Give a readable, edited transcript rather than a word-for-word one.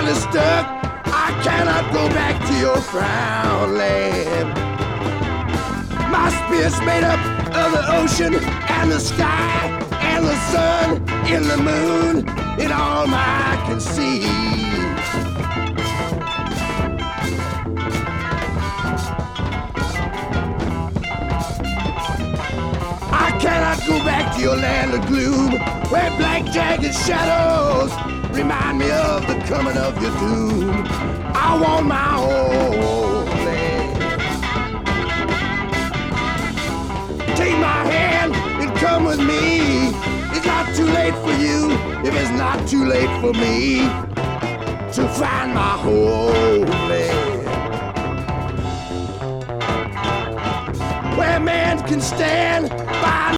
land is stuck. I cannot go back to your frown land. My spirit's made up of the ocean and the sky and the sun and the moon and all my eye can see. I cannot go back to your land of gloom, where black jagged shadows remind me of the coming of your doom. I want my own land. Take my hand and come with me. It's not too late for you if it's not too late for me to find my home land, where man can stand by